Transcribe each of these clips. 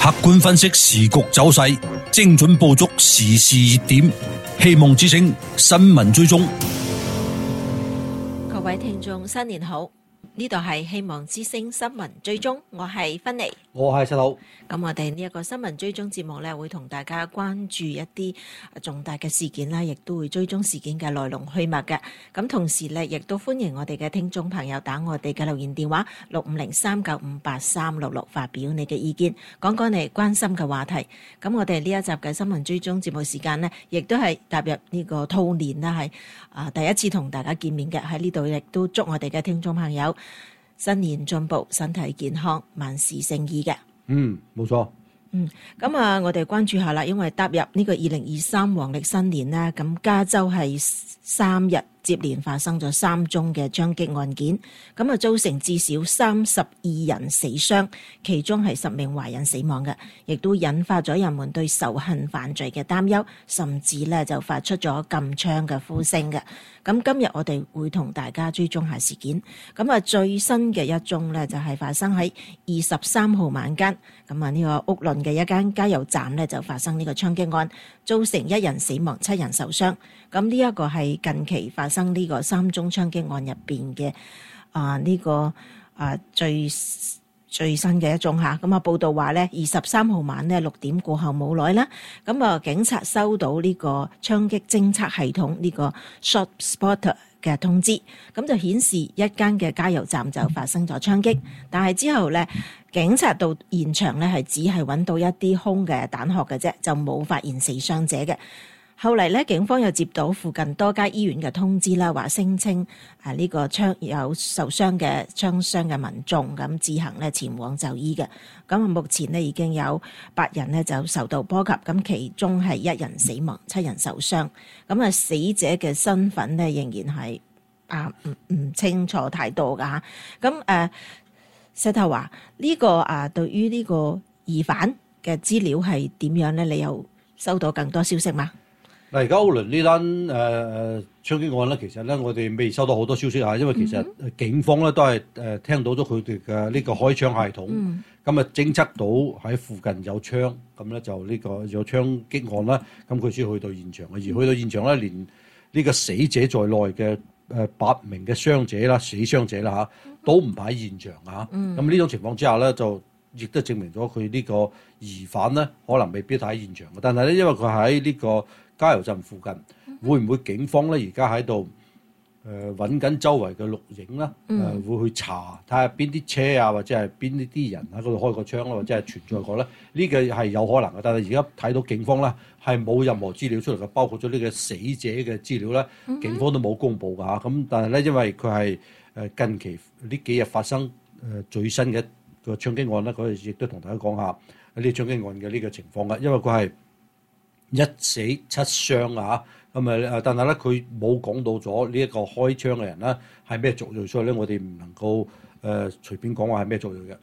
客觀分析時局走勢，精準捕捉時事熱點。希望之聲新聞追蹤。 各位聽眾新年好，呢度係希望之聲新聞追蹤，我係芬妮， 我係細佬。 咁我哋呢一個新聞追蹤節目呢，會同大家關注一啲重大嘅事件啦，亦都會追蹤事件嘅來龍去脈嘅。咁同時呢，亦都歡迎我哋嘅聽眾朋友打我哋嘅留言電話6503958366發表你嘅意見，講講你關心嘅話題。咁我哋呢一集嘅新聞追蹤節目時間呢，亦都係踏入呢個兔年啦，係第一次同大家見面嘅。喺呢度亦都祝我哋嘅聽眾朋友新年進步，身體健康，萬事勝意嘅。 冇錯。 咁我哋關注下啦，因為踏入呢個2023黃曆新年咧，咁加州係3日接連發生咗3宗嘅槍擊案件，咁啊造成至少32人死傷，其中係10名華人死亡嘅，亦都引發咗人們對仇恨犯罪嘅擔憂，甚至咧就發出咗禁槍嘅呼聲嘅。咁今日我哋會同大家追蹤下事件。咁啊最新嘅一宗咧就係發生喺23號晚間，咁啊呢個屋崙嘅一間加油站咧就發生呢個槍擊案，造成1人死亡7人受傷。咁呢一個係近期發生呢個3宗槍擊案入邊嘅最新嘅一宗嚇。咁啊報道話咧23號晚咧6點過後冇耐啦，咁啊警察收到呢個槍擊偵測系統呢個 Shot Spotter 嘅通知，咁就顯示一間嘅加油站就發生咗槍擊，但係之後咧警察到現場咧係只係揾到一啲空嘅彈殼嘅啫，就冇發現死傷者嘅。後嚟咧，警方又接到附近多家醫院嘅通知啦，話聲稱呢個有受傷嘅槍傷嘅民眾咁自行咧前往就醫嘅。咁目前呢已經有8人呢就受到波及，咁其中係1人死亡，7人受傷。咁啊死者嘅身份呢仍然係唔清楚太多噶嚇。咁石頭話呢個對於呢個疑犯嘅資料係點樣呢？你又收到更多消息嗎？ 嗱，而家屋崙呢單槍擊案咧，其實咧我哋未收到好多消息嚇，因為其實警方咧都係聽到咗佢哋嘅呢個開槍系統，咁啊偵測到喺附近有槍，咁咧就呢個有槍擊案啦，咁佢先去到現場嘅，而去到現場咧，連呢個死者在內嘅8名嘅傷者啦、死傷者啦嚇，都唔喺現場嚇，咁呢種情況之下咧就亦都證明咗佢呢個疑犯咧可能未必喺現場嘅，但係咧因為佢喺呢個加油站附近，會唔會警方咧而家喺度揾緊周圍嘅錄影啦？會去查睇下邊啲車啊，或者係邊啲人喺嗰度開過槍啦，或者係存在過咧？呢個係有可能嘅，但係而家睇到警方咧係冇任何資料出嚟嘅，包括咗呢個死者嘅資料咧，警方都冇公布㗎嚇。咁但係咧，因為佢係近期呢幾日發生最新嘅一個槍擊案咧，佢亦都同大家講下呢個槍擊案嘅呢個情況㗎，因為佢係1死7傷啊！咁但係咧佢冇講到咗呢一個開槍嘅人咧係咩族裔，所以咧我哋唔能夠隨便講話係咩族裔嘅。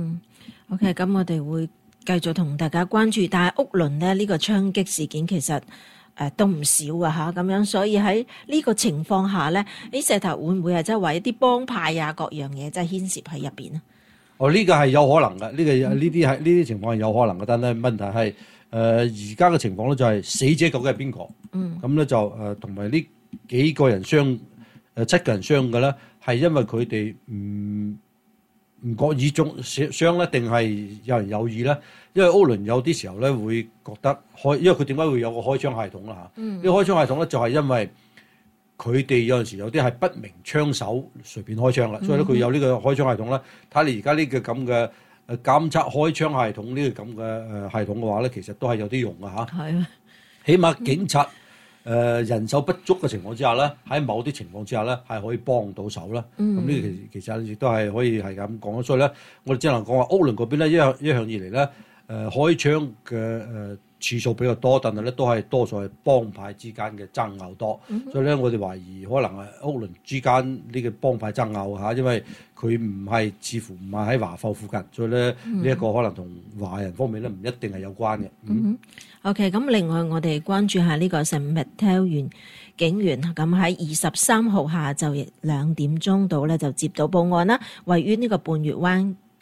OK， 咁我哋會繼續同大家關注，但係屋崙咧呢個槍擊事件其實都唔少㗎嚇，咁樣所以喺呢個情況下咧，啲石頭會唔會係即係話一啲幫派啊各樣嘢即係牽涉喺入邊啊？ 呢個係有可能嘅，呢啲情況係有可能嘅，但係問題係而家嘅情況咧就係死者究竟係邊個？咁咧就同埋呢幾個人7個人傷嘅咧，係因為佢哋唔覺意中傷咧，定係有人有意咧？因為屋崙有啲時候咧會覺得因為佢點解會有個開槍系統啦嚇？呢個開槍系統咧就係因為佢哋有陣時有啲係不明槍手隨便開槍啦，所以咧佢有呢個開槍系統啦。睇你而家呢個咁嘅監測開槍系統呢個咁嘅系統嘅話咧，其實都係有啲用嘅嚇。係啊，起碼警察人手不足嘅情況之下咧，喺某啲情況之下咧係可以幫到手啦。咁呢個其實亦都係可以係咁講。所以咧，我哋只能講話屋崙嗰邊咧一向以嚟咧開槍嘅次數比較多，但係咧都係多數係幫派之間嘅爭拗多，所以咧我哋懷疑可能係屋崙之間呢個幫派爭拗嚇，因為佢似乎唔係喺華埠附近，所以咧呢一個可能同華人方面咧唔一定係有關嘅。 OK， 咁另外我哋關注下呢個聖物挑縣警員，咁喺23號下晝2點鐘度咧就接到報案啦，位於呢個半月灣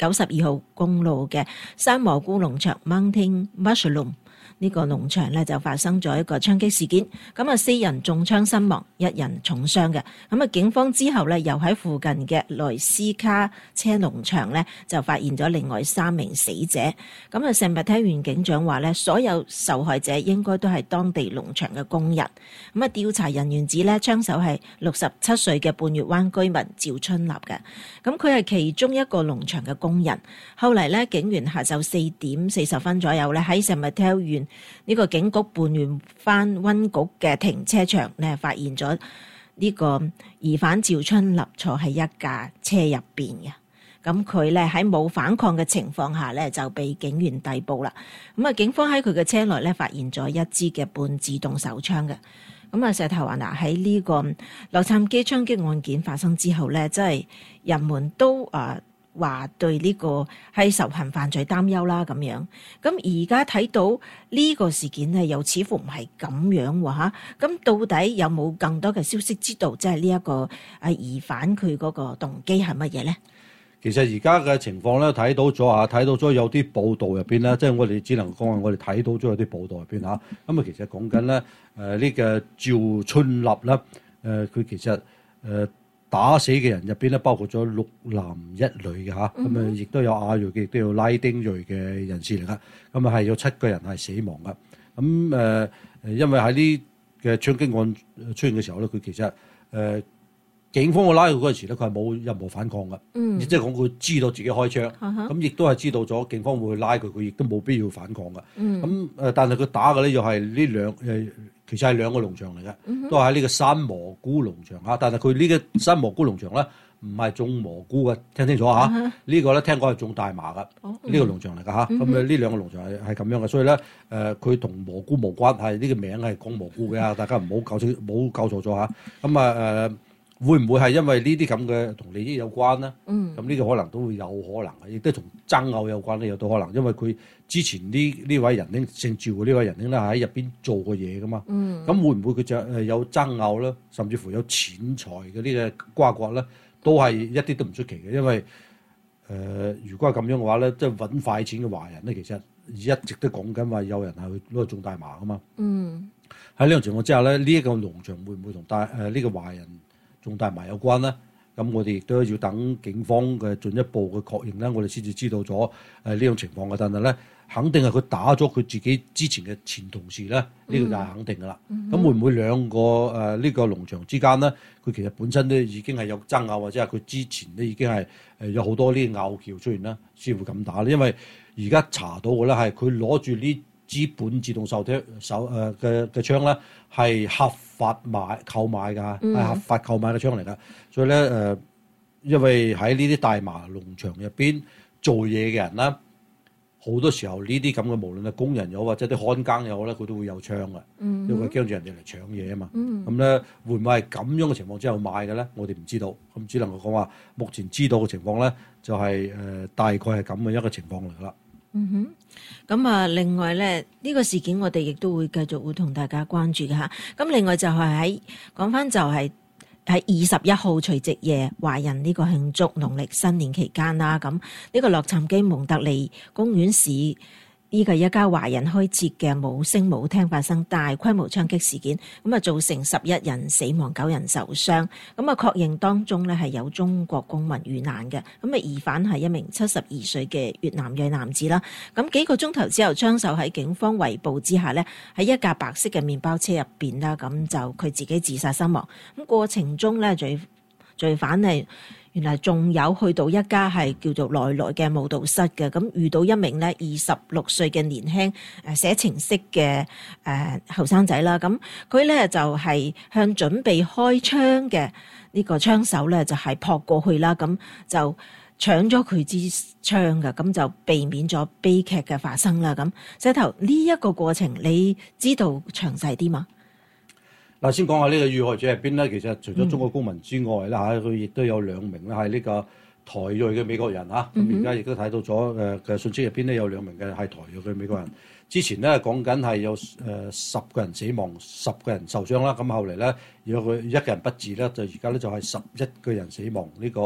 92號公路嘅山蘑菇農場 Mountain Mushroom 呢個農場咧就發生咗一個槍擊事件，咁啊4人中槍身亡，1人重傷嘅。咁啊警方之後咧又喺附近嘅萊斯卡車農場咧就發現咗另外3名死者。咁啊聖馬丁縣警長話咧，所有受害者應該都係當地農場嘅工人。咁啊調查人員指咧槍手係67歲嘅半月灣居民趙春立嘅，咁佢係其中一個農場嘅工人。後嚟咧警員下晝4點40分左右咧喺聖馬丁縣呢個警局半月灣溫局嘅停車場咧，發現咗呢個疑犯趙春立坐喺一架車入邊嘅。咁佢咧喺冇反抗嘅情況下咧，就被警員逮捕啦。咁啊，警方喺佢嘅車內咧發現咗一支嘅半自動手槍嘅。咁啊，石頭話嗱，喺呢個洛杉磯槍擊案件發生之後咧，即係人們都話對呢個係仇恨犯罪擔憂啦咁樣。咁而家睇到呢個事件咧，又似乎唔係咁樣喎嚇。咁到底有冇更多嘅消息知道，即係呢一個疑犯佢嗰個動機係乜嘢咧？ 其實而家嘅情況咧，睇到咗有啲報道入邊咧，即係我哋只能講我哋睇到咗有啲報道入邊嚇。咁啊，其實講緊咧呢個趙春立啦，佢其實打死嘅人入邊咧，包括咗6男1女嘅嚇，咁啊亦都有亞裔嘅，亦都有拉丁裔嘅人士嚟噶。咁啊係有7個人係死亡噶。咁因為喺呢嘅槍擊案出現嘅時候咧，佢其實警方拉佢嗰陣時咧，佢係冇任何反抗嘅，即係講佢知道自己開槍，咁亦都係知道咗警方會去拉佢，佢亦都冇必要反抗嘅。咁但係佢打嘅咧又係呢其實係兩個農場嚟嘅，都係喺呢個山蘑菇農場嚇。但係佢呢個山蘑菇農場咧唔係種蘑菇嘅，聽清楚嚇。呢個咧聽講係種大麻嘅，呢個農場嚟㗎嚇。咁呢兩個農場係咁樣嘅，所以咧佢同蘑菇無關，係呢個名係講蘑菇嘅，大家唔好搞錯咗嚇。咁會唔會係因為呢啲咁嘅同利益有關呢？咁呢個可能都會有可能嘅，亦都同爭拗有關咧，有都可能，因為佢之前呢位仁兄姓趙嘅呢位仁兄咧喺入邊做過嘢噶嘛。咁會唔會佢就有爭拗咧，甚至乎有錢財嘅呢個瓜葛咧，都係一啲都唔出奇嘅，因為如果係咁樣嘅話咧，即係揾快錢嘅華人咧，其實一直都講緊話有人係去攞去種大麻噶嘛。喺呢種情況之下咧，呢一個農場會唔會同呢個華人種大麻有關咧？咁我哋亦都要等警方嘅進一步嘅確認咧，我哋先至知道咗呢種情況嘅。但係咧，肯定係佢打咗佢自己之前嘅前同事咧，呢個就係肯定噶啦。咁會唔會兩個呢個農場之間咧，佢其實本身都已經係有爭拗，或者係佢之前咧已經係有好多呢啲拗撬出現啦，先會咁打咧？因為而家查到嘅咧係佢攞住呢支半自動嘅槍咧，係合法購買㗎，係合法購買嘅槍嚟㗎。所以咧因為喺呢啲大麻農場入邊做嘢嘅人啦，好多時候呢啲咁嘅無論係工人又好或者啲看更又好咧，佢都會有槍㗎，因為佢驚住人哋嚟搶嘢啊嘛。咁咧會唔會係咁樣嘅情況之下買嘅咧？我哋唔知道，咁只能夠講話目前知道嘅情況咧，就係大概係咁嘅一個情況嚟㗎啦。 咁啊，另外咧，呢個事件我哋亦都會繼續會同大家關注嘅嚇。咁另外就係講翻就係喺21號除夕夜華人呢個慶祝農曆新年期間啦。咁呢個洛杉磯蒙特利公園市呢個一家華人開設嘅舞星舞廳發生大規模槍擊事件，咁啊造成11人死亡9人受傷，咁啊確認當中咧係有中國公民遇難嘅，咁啊疑犯係一名72歲嘅越南裔男子啦。咁幾個鐘頭之後，槍手喺警方圍捕之下咧，喺一架白色嘅麵包車入邊啦，咁就佢自己自殺身亡。咁過程中咧，罪犯係原來仲有去到一家係叫做來來嘅舞蹈室嘅，咁遇到一名咧26歲嘅年輕寫程式嘅後生仔啦，咁佢咧就係向準備開槍嘅呢個槍手咧就係撲過去啦，咁就搶咗佢支槍嘅，咁就避免咗悲劇嘅發生啦。咁石頭呢一個過程你知道詳細啲嘛？ 嗱，先講下呢個遇害者入邊咧，其實除咗中國公民之外啦嚇，佢亦都有2名咧係呢個台裔嘅美國人嚇。咁而家亦都睇到咗嘅信息入邊咧有2名嘅係台裔嘅美國人。之前咧講緊係有10個人死亡，10個人受傷啦。咁後嚟咧有1個人不治啦，就而家咧就係11個人死亡呢個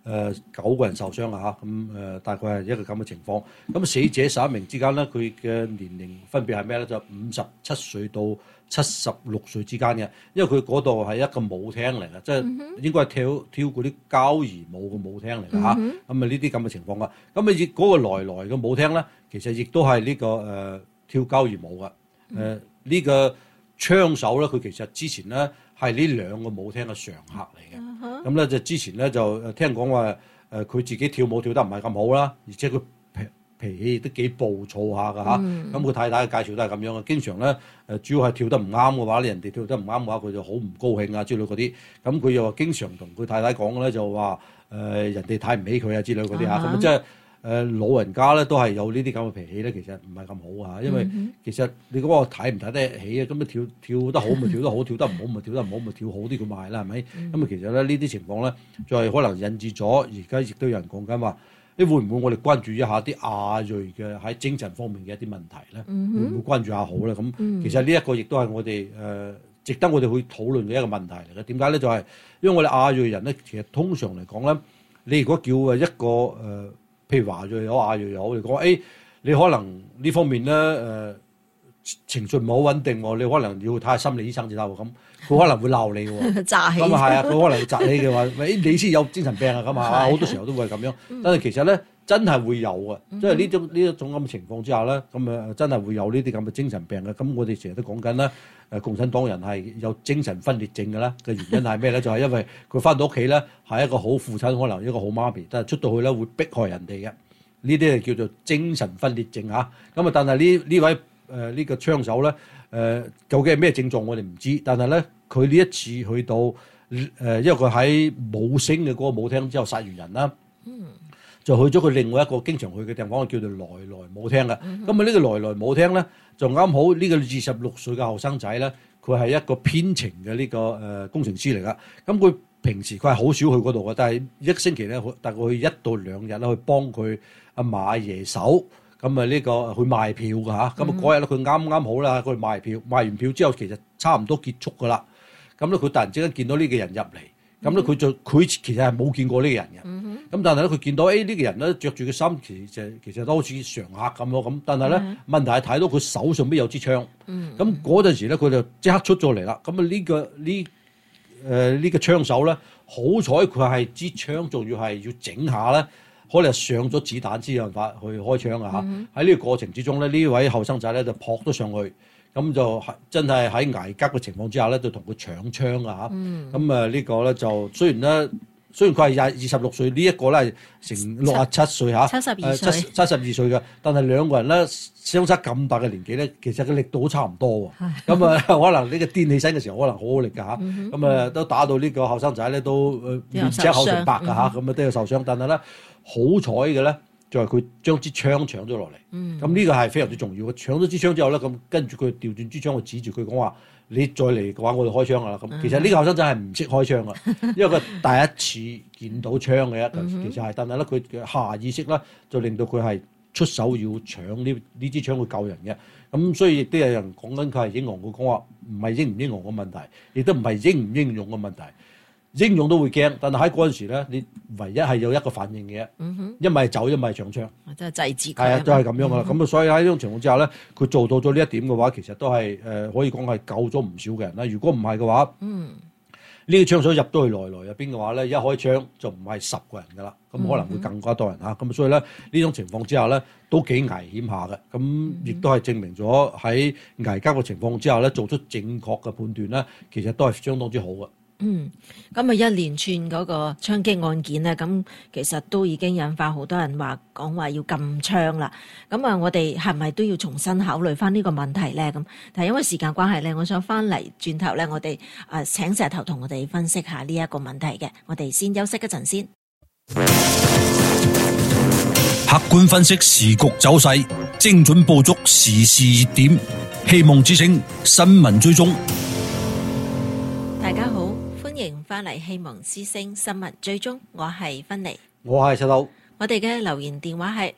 9個人受傷啊嚇，咁大概係一個咁嘅情況。咁死者11名之間咧，佢嘅年齡分別係咩咧？就57歲到76歲之間嘅，因為佢嗰度係一個舞廳嚟嘅，即係應該係跳嗰啲交誼舞嘅舞廳嚟嘅嚇。咁呢啲咁嘅情況啊，咁亦嗰個來嘅舞廳咧，其實亦都係呢個跳交誼舞嘅。呢個槍手咧，佢其實之前咧係呢兩個舞廳嘅常客嚟嘅。咁咧就之前咧就聽講話佢自己跳舞跳得唔係咁好啦，而且佢脾氣都幾暴躁下㗎嚇。咁佢太太嘅介紹都係咁樣嘅，經常咧主要係跳得唔啱嘅話，人哋跳得唔啱嘅話，佢就好唔高興啊之類嗰啲。咁佢又話經常同佢太太講咧，就話人哋睇唔起佢啊之類嗰啲嚇。咁即係老人家咧都係有呢啲咁嘅脾氣咧，其實唔係咁好啊。因為其實你嗰個睇唔睇得起啊？咁啊跳得好咪跳得好，跳得唔好咪跳得唔好，咪跳好啲佢賣啦，係咪？咁啊其實咧呢啲情況咧，就係可能引致咗而家亦都有人講緊話，你會唔會我哋關注一下啲亞裔嘅喺精神方面嘅一啲問題咧？會唔會關注下好咧？咁其實呢一個亦都係我哋值得我哋去討論嘅一個問題嚟嘅。點解咧？就係因為我哋亞裔人咧，其實通常嚟講咧，你如果叫一個譬如華裔又好亞裔又好，你講你可能呢方面咧情緒唔係好穩定喎，你可能要睇下心理醫生至得喎。咁佢可能會鬧你喎， 詐氣。 咁啊係啊，佢可能會窒你嘅話，你先有精神病啊咁啊，好多時候都會係咁樣。但係其實咧真係會有嘅，即係呢一種咁嘅情況之下咧，咁真係會有呢啲咁嘅精神病嘅。咁我哋成日都講緊啦，共產黨人係有精神分裂症嘅啦。嘅原因係咩咧？就係因為佢翻到屋企咧係一個好父親，可能一個好媽咪，但係出到去咧會迫害人哋嘅。呢啲係叫做精神分裂症嚇。咁啊，但係呢位呢個槍手咧究竟係咩症狀我哋唔知，但係咧佢呢一次去到因為佢喺舞星嘅嗰個舞廳之後殺完人啦。就去咗佢另外一個經常去嘅地方，叫做來舞廳嘅。咁啊，呢個來舞廳咧，就啱好呢個26歲嘅後生仔咧，佢係一個編程嘅呢個工程師嚟噶。咁佢平時佢係好少去嗰度嘅，但係一星期咧，大概去1到2日咧，去幫佢買嘢手。咁啊，呢個去賣票㗎嚇。咁啊，嗰日咧佢啱好啦，佢賣票，賣完票之後其實差唔多結束㗎啦。咁咧佢突然之間見到呢個人入嚟。咁咧佢其實係冇見過呢個人嘅，咁但係咧佢見到呢個人咧着住嘅衫其實都好似常客咁咯，咁但係咧問題係睇到佢手上邊有支槍，咁嗰陣時咧佢就即刻出咗嚟啦。咁啊呢個槍手咧，好彩佢係支槍仲要整下咧，可能上咗子彈先有辦法去開槍啊嚇。喺呢個過程之中咧，呢位後生仔咧就撲咗上去。咁就真係喺危急嘅情況之下咧，就同佢搶槍啊嚇！咁呢個咧就雖然佢係26歲，呢一個咧係成67歲嚇，72歲嘅，但係兩個人咧相差咁大嘅年紀咧，其實嘅力度都差唔多喎。咁可能呢個癲起身嘅時候可能好好力㗎嚇，咁都打到呢個後生仔咧都面青口唇白㗎嚇，咁都有受傷。但係咧好彩嘅咧。就係佢將支槍搶咗落嚟，咁呢個係非常之重要嘅。搶咗支槍之後咧，咁跟住佢調轉支槍去指住佢講話：你再嚟嘅話，我哋開槍㗎啦。咁其實呢個後生仔係唔識開槍㗎，因為佢第一次見到槍嘅其實係，但係咧佢嘅下意識咧就令到佢係出手要搶呢支槍去救人嘅。咁所以亦都有人講緊佢係英雄，佢講話唔係英唔英雄嘅問題，亦都唔係英唔英勇嘅問題。英勇都會驚，但係喺嗰陣時咧，你唯一係有一個反應嘅，一咪走，一咪搶槍， 即係制止佢。 係啊，就係咁樣噶啦。咁所以喺呢種情況之下咧，佢做到咗呢一點嘅話，其實都係可以講係救咗唔少嘅人啦。如果唔係嘅話，呢個槍手入到去來入邊嘅話咧，一開槍就唔係10個人噶啦，咁可能會更加多人嚇。咁所以咧呢種情況之下咧，都幾危險下嘅。咁亦都係證明咗喺危急嘅情況之下咧，做出正確嘅判斷咧，其實都係相當之好嘅。 咁啊一連串嗰個槍擊案件咧，咁其實都已經引發好多人講話要禁槍啦。咁啊，我哋係咪都要重新考慮翻呢個問題咧？咁但係因為時間關係咧，我想翻嚟轉頭咧，我哋請石頭同我哋分析下呢一個問題嘅。我哋先休息一陣先。 客觀分析時局走勢，精準捕捉時事熱點，希望之聲新聞追蹤。 大家好。歡迎翻嚟希望之聲新聞追蹤，我係芬妮， 我係石頭。 我哋嘅留言電話係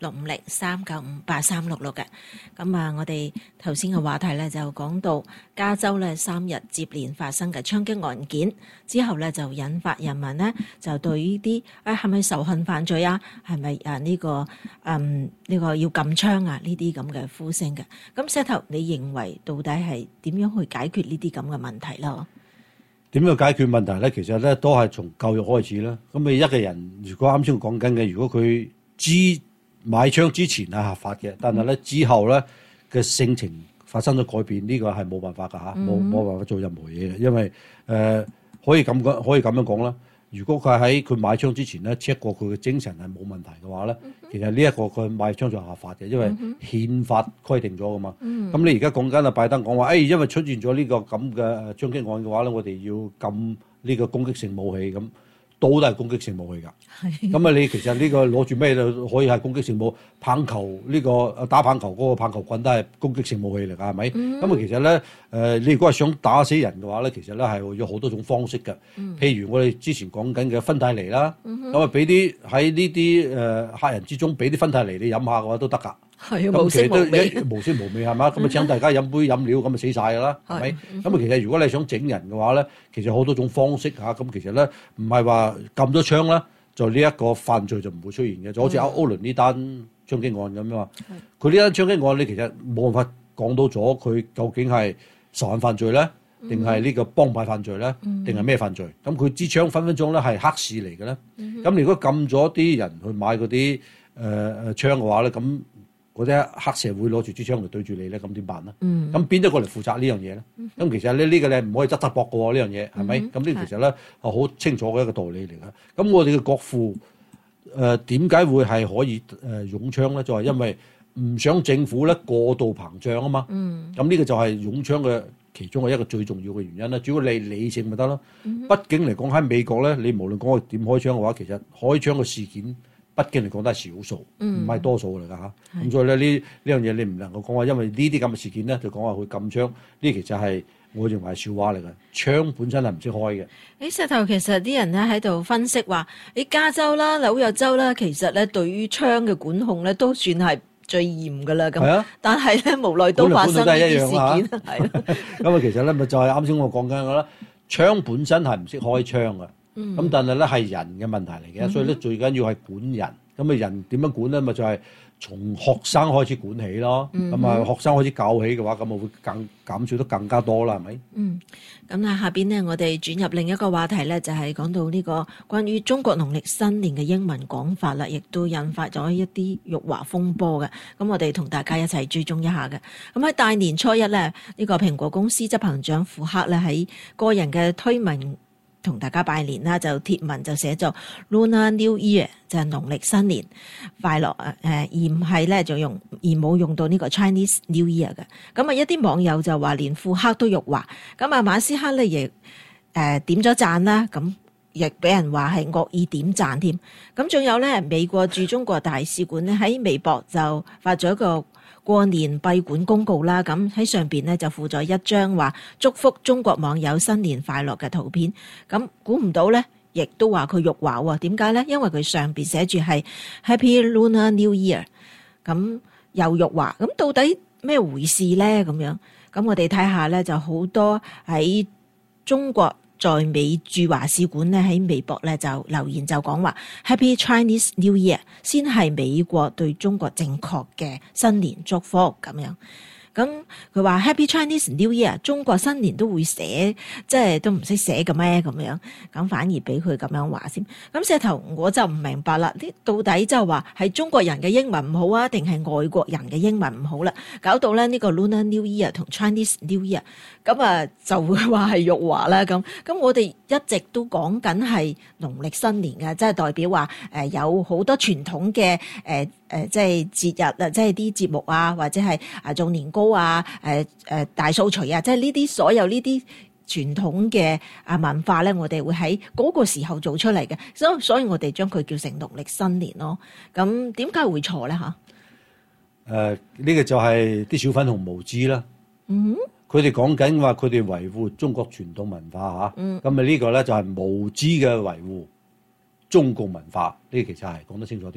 650-395-8366嘅。咁啊，我哋頭先嘅話題咧就講到加州咧3日接連發生嘅槍擊案件之後咧，就引發人民呢就對呢啲係咪仇恨犯罪啊？係咪呢個要禁槍啊？呢啲咁嘅呼聲嘅。咁石頭，你認為到底係點樣去解決呢啲咁嘅問題啦？ 點樣解決問題咧？其實咧都係從教育開始啦。咁你一個人如果啱先講緊嘅，如果佢買槍之前係合法嘅，但係咧之後咧嘅性情發生咗改變，呢個係冇辦法㗎嚇，冇辦法做任何嘢嘅。因為可以咁樣講啦。如果佢喺佢買槍之前咧 check 過佢嘅精神係冇問題嘅話咧，其實呢一個佢買槍就合法嘅，因為憲法規定咗㗎嘛。咁你而家講緊啊拜登講話，因為出現咗呢個咁嘅槍擊案嘅話咧，我哋要禁呢個攻擊性武器咁。都係攻擊性武器㗎，咁你其實呢個攞住咩都可以係攻擊性武器，棒球呢個打棒球嗰個棒球棍都係攻擊性武器嚟㗎，係咪？咁其實咧你如果係想打死人嘅話咧，其實咧係有好多種方式嘅。譬如我哋之前講緊嘅芬太尼啦，咁俾啲喺呢啲客人之中俾啲芬太尼你飲下嘅話都得㗎。 係無色無味， 無色無味係嘛？咁啊請大家飲杯飲料，咁啊死晒㗎啦，係咪？咁啊其實如果你想整人嘅話咧，其實好多種方式嚇。咁其實咧唔係話禁咗槍啦，就呢一個犯罪就唔會出現嘅。就好似歐倫呢單槍擊案咁啊，佢呢單槍擊案你其實冇辦法講到咗佢究竟係仇恨犯罪咧，定係呢個幫派犯罪咧，定係咩犯罪？咁佢支槍分分鐘咧係黑市嚟嘅咧。咁如果禁咗啲人去買嗰啲槍嘅話咧，咁嗰啲黑社會攞住支槍嚟對住你咧，咁點辦咧？咁邊一個嚟負責呢樣嘢咧？咁其實咧呢個咧唔可以側側膊嘅喎，呢樣嘢係咪？咁呢其實咧係好清楚嘅一個道理嚟嘅。咁我哋嘅國父點解會係可以擁槍咧？就係因為唔想政府咧過度膨脹啊嘛。咁呢個就係擁槍嘅其中嘅一個最重要嘅原因啦。主要你理性咪得咯。畢竟嚟講喺美國咧，你無論講點開槍嘅話，其實開槍嘅事件，北京嚟講都係少數，唔係多數嚟㗎嚇。咁所以咧呢樣嘢你唔能夠講話，因為呢啲咁嘅事件咧就講話會禁槍，呢其實係我認為係笑話嚟嘅。槍本身係唔識開嘅。 石頭其實啲人咧喺度分析話，加州啦、紐約州啦，其實咧對於槍嘅管控咧都算係最嚴㗎啦。咁，但係咧無奈都發生呢啲事件。係咁啊，其實咧咪就係啱先我講緊嘅啦，槍本身係唔識開槍嘅。咁但係咧係人嘅問題嚟嘅，所以咧最緊要係管人。咁啊人點樣管咧？咪就係從學生開始管起咯。咁啊學生開始教起嘅話，咁啊會減少得更加多啦，係咪？ 咁啊下邊呢，我哋轉入另一個話題咧，就係講到呢個關於中國農曆新年嘅英文講法啦，亦都引發咗一啲辱華風波嘅。咁我哋同大家一齊追蹤一下嘅。咁喺大年初一咧，呢個蘋果公司執行長庫克咧喺個人嘅推文同大家拜年啦，就貼文就寫咗 Lunar New Year， 就係農曆新年快樂而唔係咧就而冇用到呢個 Chinese New Year 嘅。咁啊一啲網友就話連庫克都辱華，咁啊馬斯克咧亦點咗讚啦，咁亦俾人話係惡意點讚添。咁仲有咧美國駐中國大使館咧喺微博就發咗一個過年閉館公告啦，咁喺上邊咧就附咗一張話祝福中國網友新年快樂嘅圖片。咁估唔到咧，亦都話佢辱華喎。點解咧？因為佢上邊寫住係 Happy Lunar New Year， 咁又辱華。咁到底咩回事咧？咁樣，咁我哋睇下咧，就好多喺中國在美駐華使館咧喺微博咧就留言就講話 Happy Chinese New Year 先係美國對中國正確嘅新年祝福咁樣。咁佢話 Happy Chinese New Year 中國新年都會寫，即係都唔識寫嘅咩咁樣，咁反而俾佢咁樣話先。咁石頭我就唔明白啦，啲到底就話係中國人嘅英文唔好啊，定係外國人嘅英文唔好啦？搞到咧呢個 Lunar New Year 同 Chinese New Year 咁啊就會話係辱華啦咁。咁我哋一直都講緊係農曆新年嘅，即係代表話有好多傳統嘅即係節日啊，即係啲節目啊，或者係做年糕啊，大掃除啊，即係呢啲所有呢啲傳統嘅文化咧，我哋會喺嗰個時候做出嚟嘅，所以我哋將佢叫成農曆新年咯。咁點解會錯咧？嚇？ 呢個就係啲小粉紅無知啦。佢哋講緊話，佢哋維護中國傳統文化嚇。咁啊呢個咧就係無知嘅維護中國文化。呢個其實係講得清楚啲。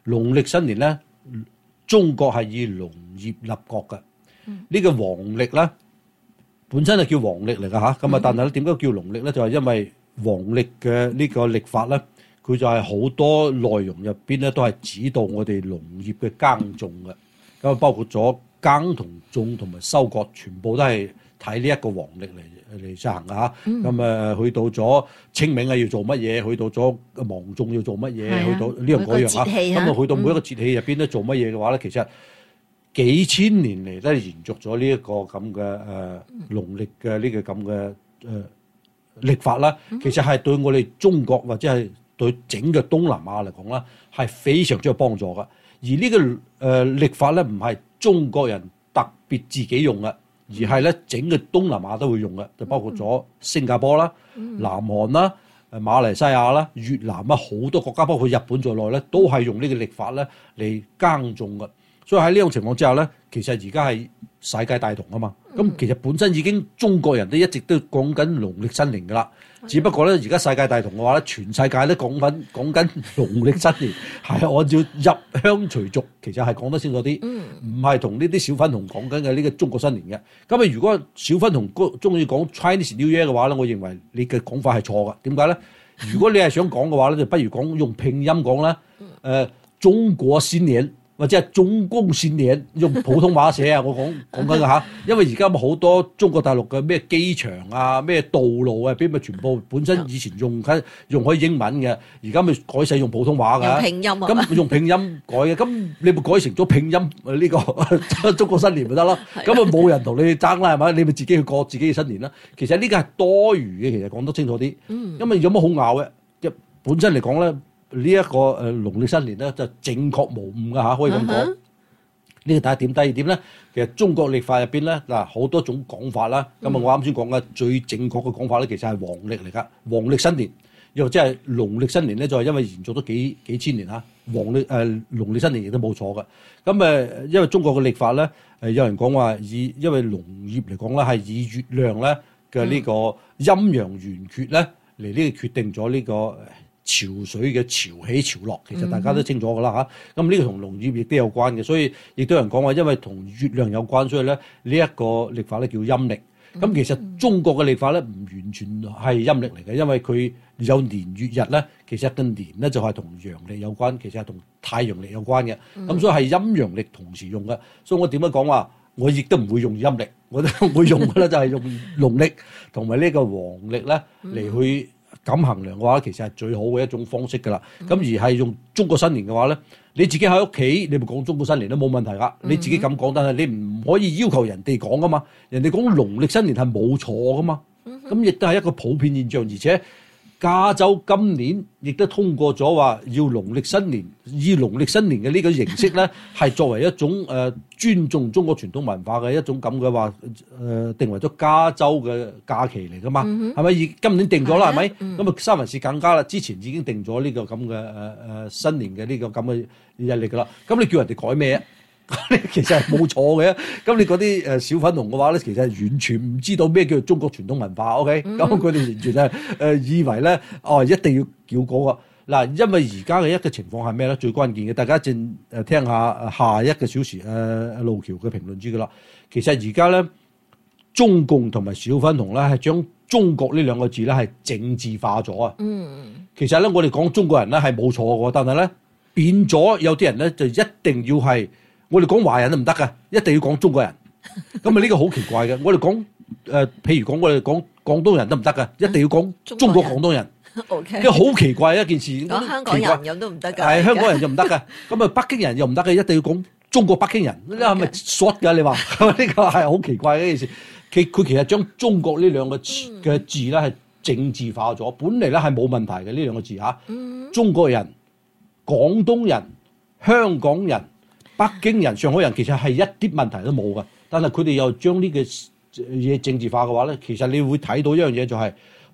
農曆新年咧，中國係以農業立國嘅。呢個黃曆咧，本身係叫黃曆嚟㗎嚇。咁啊，但係咧點解叫農曆咧？就係因為黃曆嘅呢個曆法咧，佢就係好多內容入邊咧都係指導我哋農業嘅耕種嘅。咁啊，包括咗耕同種同埋收割，全部都係睇呢一個黃曆嚟實行嘅嚇。咁去到咗清明要做乜嘢？去到咗芒種要做乜嘢？去到呢樣嗰樣嚇。咁啊，去到每一個節氣入邊咧做乜嘢嘅話咧，其實幾千年嚟都係延續咗呢一個咁嘅農曆嘅呢個咁嘅曆法啦。其實係對我哋中國或者係對整個東南亞嚟講啦，係非常之有幫助嘅。而呢個曆法咧，唔係中國人特別自己用嘅，而係咧整個東南亞都會用嘅，就包括咗新加坡啦、南韓啦、馬來西亞啦、越南啊，好多國家，包括日本在內咧，都係用呢個曆法咧嚟耕種嘅。所以喺呢種情況之下咧，其實而家係世界大同啊嘛。咁其實本身已經中國人都一直都講緊農曆新年㗎啦。只不過咧，而家世界大同嘅話咧，全世界都講緊農曆新年，係按照入鄉隨俗，其實係講得清楚啲，唔係同呢啲小粉紅講緊嘅呢個中國新年嘅。咁啊，如果小粉紅中意講 Chinese New Year 嘅話咧，我認為你嘅講法係錯嘅。點解咧？如果你係想講嘅話咧，就不如講用拼音講啦。中國新年。或者係中共新年用普通話寫啊！我講緊嘅嚇，因為而家好多中國大陸嘅咩機場啊、咩道路啊，邊咪全部本身以前用開英文嘅，而家咪改晒用普通話㗎。 拼音啊！ 咁用拼音改嘅，咁你咪改成咗拼音呢個中國新年咪得咯？咁啊冇人同你爭啦，係咪？你咪自己去過自己嘅新年啦。其實呢個係多餘嘅，其實講得清楚啲。因為有乜好拗嘅？本身嚟講咧。呢一個農曆新年咧就正確無誤㗎嚇，可以咁講。呢個第一點，第二點咧，其實中國曆法入邊咧嗱好多種講法啦。咁啊，我啱先講嘅最正確嘅講法咧，其實係黃曆嚟㗎。黃曆新年又或者係農曆新年咧，就係因為延續咗幾千年嚇。農曆新年亦都冇錯㗎。咁因為中國嘅曆法咧，有人講話因為農業嚟講咧係以月亮咧嘅呢個陰陽圓缺咧嚟呢個決定咗呢個潮水嘅潮起潮落，其實大家都清楚㗎啦嚇。咁呢個同農業亦都有關嘅，所以亦都有人講話，因為同月亮有關，所以咧呢一個曆法咧叫陰曆。咁其實中國嘅曆法咧唔完全係陰曆嚟嘅，因為佢有年月日咧，其實跟年咧就係同陽曆有關，其實係同太陽曆有關嘅。咁所以係陰陽曆同時用嘅。所以我點樣講話，我亦都唔會用陰曆，我都會用嘅咧就係用農曆同埋呢個黃曆咧嚟去咁衡量嘅話，其實係最好嘅一種方式㗎啦。咁而係用中國新年嘅話咧，你自己喺屋企，你咪講中國新年都冇問題㗎。你自己咁講，但係你唔可以要求人哋講㗎嘛。人哋講農曆新年係冇錯㗎嘛。咁亦都係一個普遍現象，而且加州今年亦都通過咗話要農曆新年，以農曆新年嘅呢個形式咧，係作為一種尊重中國傳統文化嘅一種咁嘅話定為咗加州嘅假期嚟噶嘛，係咪？今年定咗啦，係咪？咁啊三藩市更加啦，之前已經定咗呢個咁嘅新年嘅呢個咁嘅日曆噶啦。咁你叫人哋改咩啊？其實係冇錯嘅。咁你嗰啲小粉紅嘅話咧，其實係完全唔知道咩叫中國傳統文化。OK，咁佢哋完全係以為咧，一定要叫嗰個嗱，因為而家嘅一個情況係咩咧？最關鍵嘅，大家正聽下一個小時路橋嘅評論知噶啦。其實而家咧，中共同埋小粉紅咧係將中國呢兩個字咧係政治化咗啊。其實咧，我哋講中國人咧係冇錯嘅，但係咧變咗有啲人咧就一定要係。我哋講華人都唔得㗎，一定要講中國人。咁啊呢個好奇怪嘅。我哋講譬如講我哋講廣東人都唔得㗎，一定要講中國廣東人。因為好奇怪一件事。 講香港人咁都唔得㗎。 係香港人就唔得㗎。咁啊北京人又唔得嘅，一定要講中國北京人。你係咪 short 㗎？你話呢個係好奇怪嘅一件事。佢其實將中國呢兩個嘅字咧係政治化咗。本嚟咧係冇問題嘅呢兩個字嚇。中國人、廣東人、香港人、北京人、上海人其實係一啲問題都冇㗎，但係佢哋又將呢個嘢政治化嘅話咧，其實你會睇到一樣嘢就係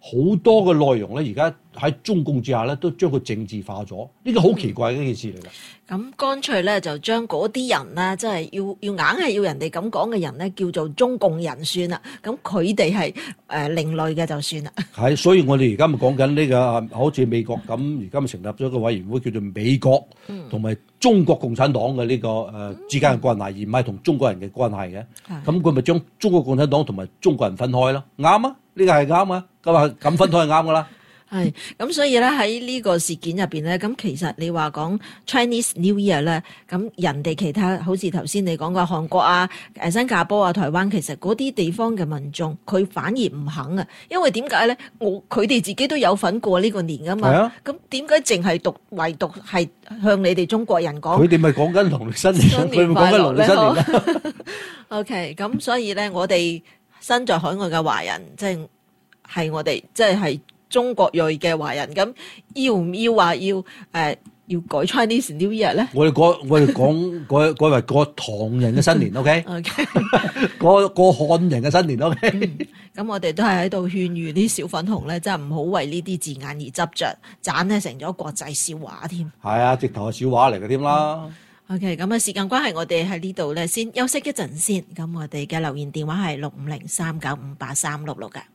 好多嘅內容咧，而家喺中共之下咧，都將佢政治化咗，呢個好奇怪嘅一件事嚟㗎。 咁乾脆咧就將嗰啲人咧，即係要硬係要人哋咁講嘅人咧，叫做中共人算啦。咁佢哋係另類嘅就算啦。 係，所以我哋而家咪講緊呢個，好似美國咁，而家咪成立咗一個委員會，叫做美國同埋中國共產黨嘅呢個之間嘅關係，而唔係同中國人嘅關係嘅。咁佢咪將中國共產黨同埋中國人分開咯？啱啊，呢個係啱啊，咁分開係啱噶啦。 係，咁所以咧喺呢個事件入邊咧，咁其實你話講 Chinese New Year 咧，咁人哋其他好似頭先你講過韓國啊、新加坡啊、台灣，其實嗰啲地方嘅民眾佢反而唔肯啊，因為點解咧？佢哋自己都有份過呢個年噶嘛，咁點解淨係唯獨係向你哋中國人講？ 佢哋咪講緊農曆新年，佢咪講緊農曆新年啦。 OK， 咁所以咧，我哋身在海外嘅華人，即係我哋即係中國裔嘅華人，咁要唔要話要改 Chinese New Year 咧？ 我哋講改為過唐人嘅新年 ，OK？ 過漢人嘅新年 ，OK？ 咁我哋都係喺度勸喻啲小粉紅咧，真係唔好為呢啲字眼而執着，盞咧成咗國際笑話添。 係啊，直頭係笑話嚟嘅添啦。 OK， 咁時間關係，我哋喺呢度咧先休息一陣先。咁我哋嘅留言電話係6503958366嘅。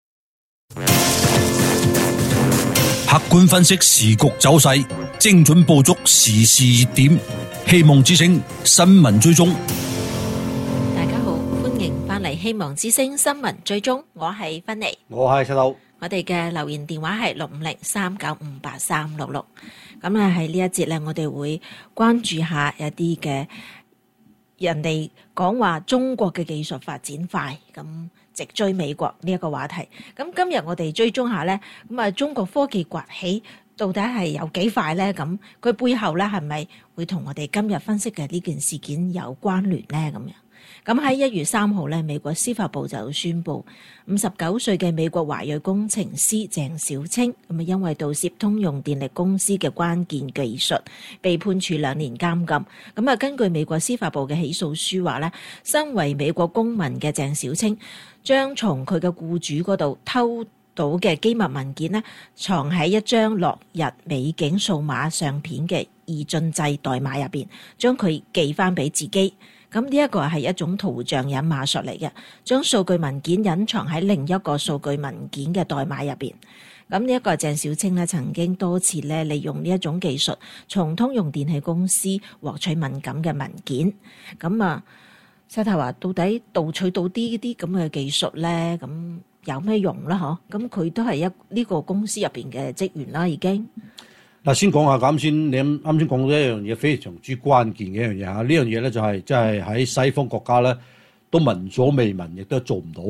客觀分析時局走勢，精準捕捉時事熱點，希望之聲新聞追蹤。 大家好，歡迎翻嚟希望之聲新聞追蹤，我係芬妮， 我係細佬。 我哋嘅留言電話係6503958366。咁咧喺呢一節咧，我哋會關注下一啲嘅人哋講話中國嘅技術發展快，咁直追美國呢一個話題。咁今日我哋追蹤下咧，咁啊中國科技崛起到底係有幾快咧？咁佢背後咧係咪會同我哋今日分析嘅呢件事件有關聯咧？咁樣。咁喺1月3號咧，美國司法部就宣布59歲嘅美國華裔工程師鄭小青咁啊，因為盜竊通用電力公司嘅關鍵技術，被判處2年監禁。咁啊，根據美國司法部嘅起訴書話咧，身為美國公民嘅鄭小青將從佢嘅僱主嗰度偷到嘅機密文件呢，藏喺一張落日美景數碼相片嘅二進制代碼入邊，將佢寄翻俾自己。咁呢一個係一種圖像隱碼術嚟嘅，將數據文件隱藏喺另一個數據文件嘅代碼入邊。咁呢一個鄭小青咧，曾經多次咧利用呢一種技術，從通用電氣公司獲取敏感嘅文件。咁啊，石頭話到底盜取到啲咁嘅技術咧，咁有咩用啦？嗬，咁佢都係呢個公司入邊嘅職員啦，已經。 嗱，先講下啱先，你啱先講到一樣嘢非常之關鍵嘅一樣嘢嚇，呢樣嘢咧就係即係喺西方國家咧都聞所未聞，亦都做唔到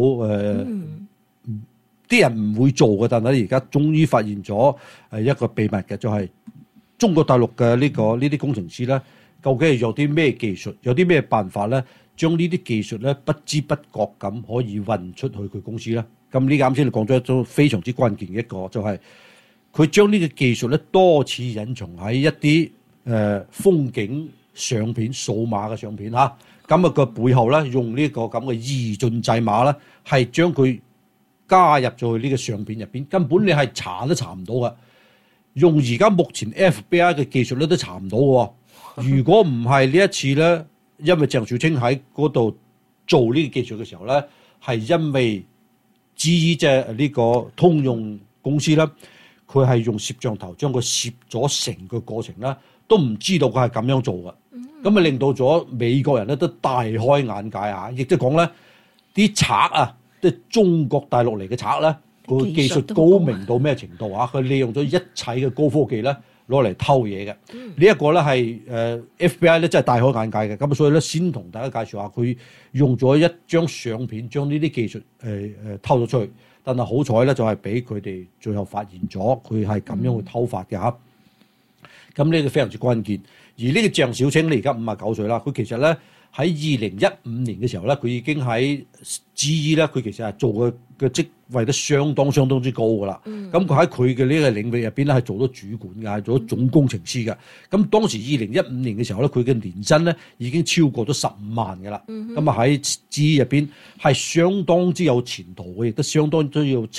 啲人唔會做嘅，但係而家終於發現咗一個秘密嘅，就係中國大陸嘅呢啲工程師咧，究竟係有啲咩技術，有啲咩辦法咧，將呢啲技術咧不知不覺咁可以運出去佢公司咧？咁呢個啱先你講咗一種非常之關鍵嘅一個，就係佢將呢個技術咧多次隱藏喺一啲風景相片、數碼嘅相片嚇，咁啊個背後咧用呢個咁嘅二進制碼咧，係將佢加入咗去呢個相片入邊，根本你係查都查唔到嘅。用而家目前 FBI 嘅技術咧都查唔到嘅。如果唔係呢一次咧，因為鄭小青喺嗰度做呢個技術嘅時候咧，係因為至於即係呢個通用公司咧。佢係用攝像頭將佢攝咗成個過程啦，都唔知道佢係咁樣做嘅，咁啊令到咗美國人咧都大開眼界啊！亦即係講咧，啲賊啊，即係中國大陸嚟嘅賊咧，佢技術高明到咩程度啊？佢利用咗一切嘅高科技咧，攞嚟偷嘢嘅。呢一個咧係FBI 咧真係大開眼界嘅。咁所以咧先同大家介紹下，佢用咗一張相片將呢啲技術偷咗出去。但係好彩咧，就係俾佢哋最後發現咗，佢係咁樣去偷發嘅嚇。咁呢個非常之關鍵。而呢個鄭小青咧，而家59歲啦。佢其實咧喺2015年嘅時候咧，佢已經喺 GE 咧，佢其實係做嘅職位都相當之高噶啦。咁佢喺佢嘅呢個領域入邊咧，係做咗主管嘅，係做咗總工程師嘅。咁當時2015年嘅時候咧，佢嘅年薪咧已經超過咗15萬嘅啦。咁啊喺 GE 入邊係相當之有前途嘅，亦都相當之有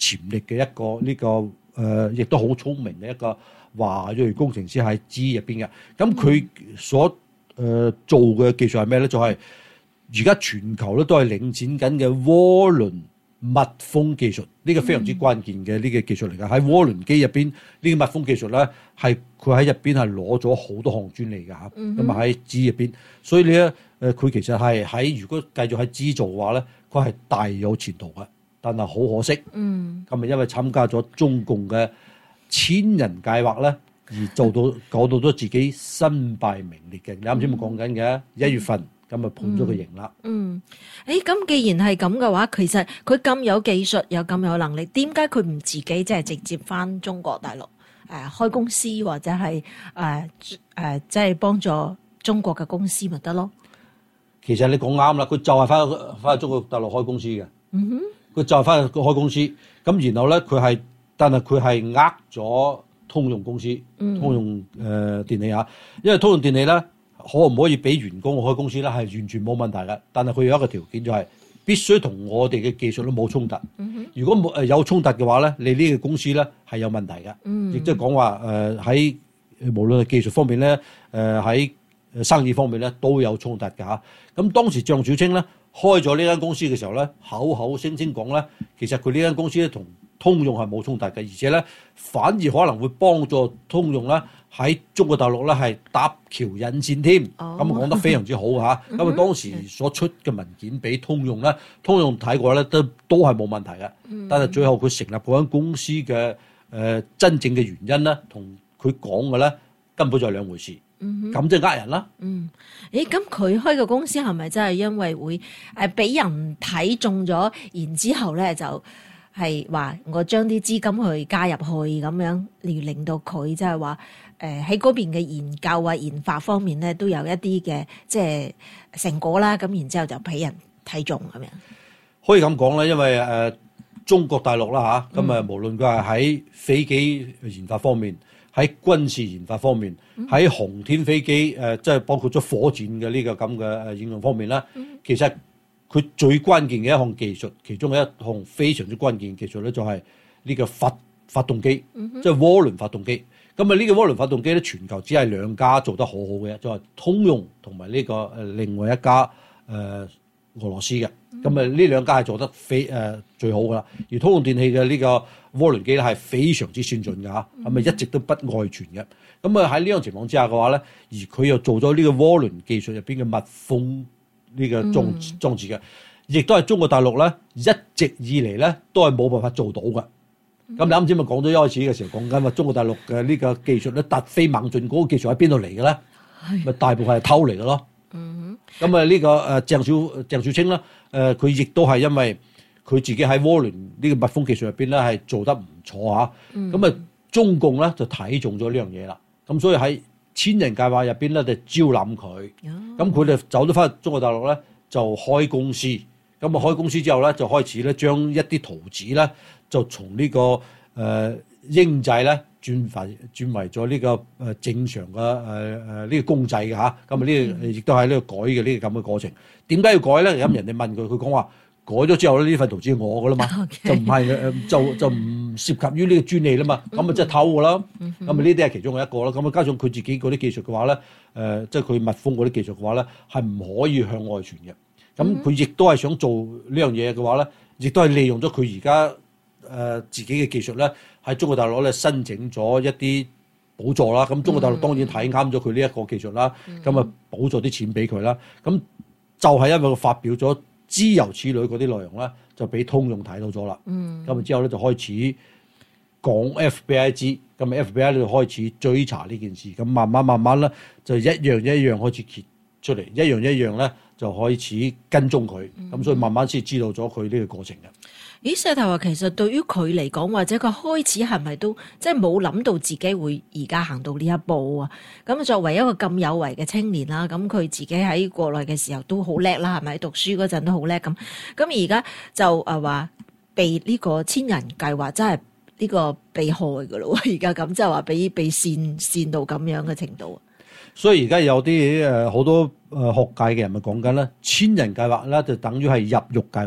潛力嘅一個呢個亦都好聰明嘅一個華裔工程師喺 GE 入邊嘅。咁佢所做嘅技術係咩咧？就係而家全球咧都係領展緊嘅渦輪密封技術，呢個非常之關鍵嘅呢個技術嚟㗎。喺渦輪機入邊呢個密封技術咧，係佢喺入邊係攞咗好多項專利㗎嚇。咁啊喺 GE 入邊，所以咧佢其實係喺如果繼續喺 GE 做嘅話咧，佢係大有前途嘅。但係好可惜，咁啊因為參加咗中共嘅千人計劃咧，而搞到咗自己身敗名裂嘅。你啱先咪講緊嘅1月份，咁啊判咗佢刑啦。 咁既然係咁嘅話，其實佢咁有技術又咁有能力，點解佢唔自己即係直接翻中國大陸開公司，或者係即係幫助中國嘅公司咪得咯？ 其實你講啱啦，佢就係翻去中國大陸開公司嘅。佢就係翻去開公司，咁然後咧但係佢係呃咗通用公司，通用電器啊，因為通用電器咧可唔可以俾員工開公司咧係完全冇問題嘅，但係佢有一個條件就係必須同我哋嘅技術都冇衝突。如果冇有衝突嘅話咧，你呢個公司咧係有問題嘅，亦即係講話喺無論係技術方面咧，喺生意方面咧都有衝突㗎嚇。咁當時鄭小青咧開咗呢間公司嘅時候咧，口口聲聲講咧，其實佢呢間公司咧同通用係冇衝突嘅，而且咧反而可能會幫助通用咧喺中國大陸咧係搭橋引線添。咁講得非常之好嚇。咁啊當時所出嘅文件俾通用咧，通用睇過咧都係冇問題嘅。但係最後佢成立嗰間公司嘅真正嘅原因咧，同佢講嘅咧根本就係兩回事。咁即係呃人啦。 咁佢開個公司係咪真係因為會俾人睇中咗，然之後咧就係話我將啲資金去加入去咁樣，令到佢即係話喺嗰邊嘅研究啊研發方面咧都有一啲嘅即係成果啦。咁然之後就俾人睇中咁樣。 可以咁講啦，因為中國大陸啦嚇，咁無論佢係喺飛機研發方面，喺軍事研發方面，喺航天飛機即係包括咗火箭嘅呢個咁嘅應用方面啦。其實佢最關鍵嘅一項技術，其中嘅一項非常之關鍵嘅技術咧，就係呢個發動機，即係渦輪發動機。咁啊，呢個渦輪發動機咧，全球只係兩家做得好好嘅，就係通用同埋呢個另外一家俄羅斯嘅。咁啊，呢兩家係做得最好噶啦。而通用電器嘅呢個渦輪機咧係非常之先進㗎嚇，咁啊一直都不外傳嘅。咁啊喺呢種情況之下嘅話咧，而佢又做咗呢個渦輪技術入邊嘅密封呢個裝置嘅，亦都係中國大陸咧一直以嚟咧都係冇辦法做到嘅。咁你啱先咪講咗一開始嘅時候講緊話中國大陸嘅呢個技術咧突飛猛進，嗰個技術喺邊度嚟嘅咧？咪大部分係偷嚟嘅咯。咁啊呢個鄭小青啦，佢亦都係因為佢自己喺渦輪呢個密封技術入邊咧係做得唔錯嚇。咁啊中共咧就睇中咗呢樣嘢啦。咁所以喺千人計劃入邊咧就招攬佢。咁佢哋走咗翻去中國大陸咧就開公司。咁啊開公司之後咧就開始咧將一啲圖紙咧就從呢個英製咧轉為咗呢個正常嘅呢個公製嘅嚇。咁啊呢個亦都係呢個改嘅呢個咁嘅過程。點解要改咧？咁人哋問佢，佢講話改咗之後咧呢份圖紙係我嘅啦嘛，就唔係就唔涉及於呢個專利啦嘛。咁啊即係偷嘅啦。咁啊呢啲係其中嘅一個啦。咁啊加上佢自己嗰啲技術嘅話咧，即係佢密封嗰啲技術嘅話咧係唔可以向外傳嘅。咁佢亦都係想做呢樣嘢嘅話咧，亦都係利用咗佢而家自己嘅技術咧，喺中國大陸咧申請咗一啲補助啦。咁中國大陸當然睇啱咗佢呢一個技術啦，咁啊補助啲錢俾佢啦。咁就係因為佢發表咗諸如此類嗰啲內容咧，就俾通用睇到咗啦。咁啊之後咧就開始講 FBI 知，咁啊 FBI 咧就開始追查呢件事。咁慢慢咧就一樣開始揭出嚟，一樣咧就開始跟蹤佢。咁所以慢慢先知道咗佢呢個過程嘅。 咦，石頭話其實對於佢嚟講，或者佢開始係咪都即係冇諗到自己會而家行到呢一步啊？咁作為一個咁有為嘅青年啦，咁佢自己喺國內嘅時候都好叻啦，係咪？讀書嗰陣都好叻咁。咁而家就話被呢個千人計劃真係呢個被害㗎咯。而家咁即係話被煽到咁樣嘅程度啊！ 所以而家有啲好多學界嘅人咪講緊咧，千人計劃咧就等於係入獄計劃。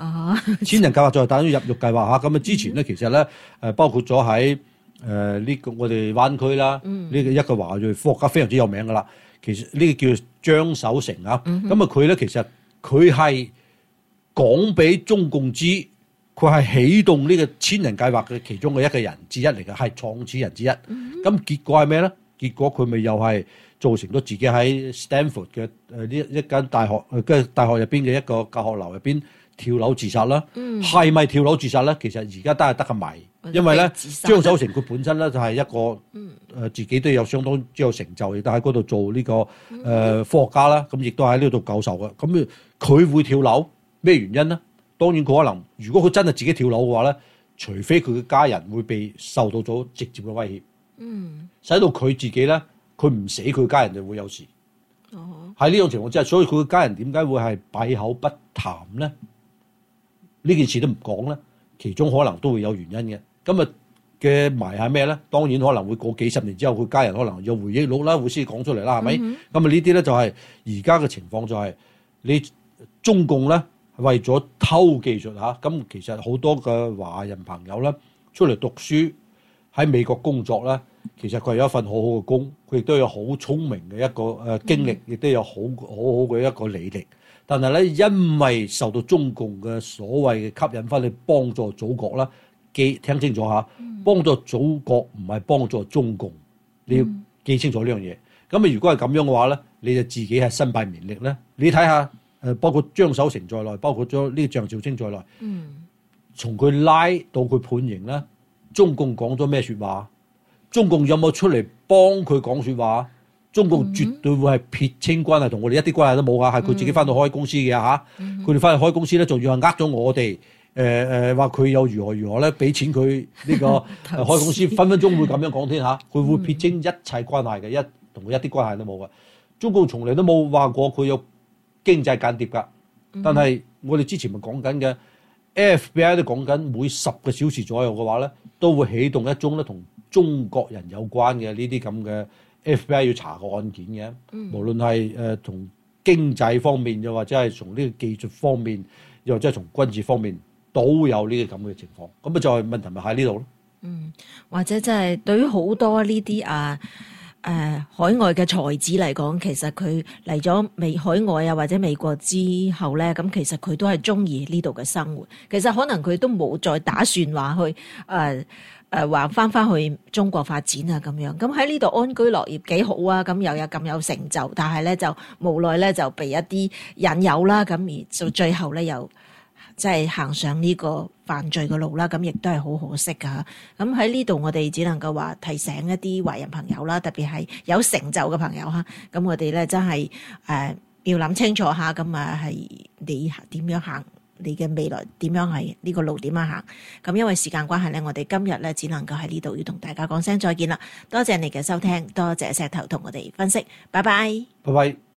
哦， 千人計劃就係等於入獄計劃嚇。咁啊之前咧其實咧包括咗喺呢個我哋灣區啦，呢個一個華裔科學家非常之有名噶啦。其實呢個叫張守成啊，咁啊佢咧其實佢係講俾中共知，佢係啟動呢個千人計劃嘅其中嘅一個人之一嚟嘅，係創始人之一。咁結果係咩咧？結果佢咪又係造成咗自己喺 Stanford 嘅呢一間大學嘅大學入邊嘅一個教學樓入邊跳樓自殺啦。係咪跳樓自殺咧？其實而家都係得個謎，因為咧張守成佢本身咧就係一個自己都有相當之有成就，亦都喺嗰度做呢個科學家啦。咁亦都喺呢度教授嘅。咁佢會跳樓咩原因咧？當然佢可能如果佢真係自己跳樓嘅話咧，除非佢嘅家人會被受到咗直接嘅威脅，使到佢自己咧佢唔死，佢家人就會有事。喺呢種情況之下，所以佢嘅家人點解會係閉口不談咧？呢件事都唔講咧，其中可能都會有原因嘅。咁啊嘅埋係咩咧？當然可能會過幾十年之後，佢家人可能有回憶錄啦，會先講出嚟啦，係咪？咁啊呢啲咧就係而家嘅情況，就係你中共咧為咗偷技術嚇，咁其實好多嘅華人朋友咧出嚟讀書喺美國工作咧，其實佢係有一份好好嘅工，佢亦都有好聰明嘅一個經歷，亦都有好好嘅一個履歷。但係咧，因為受到中共嘅所謂嘅吸引翻去幫助祖國啦，聽清楚下，幫助祖國唔係幫助中共，你要記清楚呢樣嘢。咁啊，如果係咁樣嘅話咧，你就自己係身敗名裂咧。你睇下包括張守成在內，包括咗呢個鄭少清在內，從佢拉到佢判刑咧，中共講咗咩説話？中共有冇出嚟幫佢講説話？中共絕對會係撇清關係，同我哋一啲關係都冇㗎，係佢自己翻到開公司嘅嚇。佢哋翻去開公司咧，仲要係呃咗我哋，話佢又如何如何咧，俾錢佢呢個開公司，分分鐘會咁樣講天下。佢會撇清一切關係嘅，同佢一啲關係都冇嘅。中共從嚟都冇話過佢有經濟間諜㗎，但係我哋之前咪講緊嘅 FBI 都講緊每10個小時左右嘅話咧，都會啟動一宗咧同中國人有關嘅呢啲咁嘅 FBI 要查個案件嘅，無論係從經濟方面，又或者係從呢個技術方面，又或者係從軍事方面，都有呢啲咁嘅情況。咁啊，就係問題咪喺呢度咯。 或者真係對於好多呢啲海外嘅才子嚟講，其實佢嚟咗海外啊或者美國之後咧，咁其實佢都係中意呢度嘅生活。其實可能佢都冇再打算話去話翻去中國發展啊咁樣。咁喺呢度安居樂業幾好啊，咁又有咁有成就，但係咧就無奈咧就被一啲引誘啦，咁而到最後咧又即係行上呢個犯罪嘅路啦，咁亦都係好可惜噶。咁喺呢度我哋只能夠話提醒一啲華人朋友啦，特別係有成就嘅朋友嚇。咁我哋咧真係要諗清楚下，咁係你點樣行，你嘅未來點樣係呢個路點樣行。咁因為時間關係咧，我哋今日咧只能夠喺呢度要同大家講聲再見啦。多謝你嘅收聽，多謝石頭同我哋分析，拜拜。 拜拜。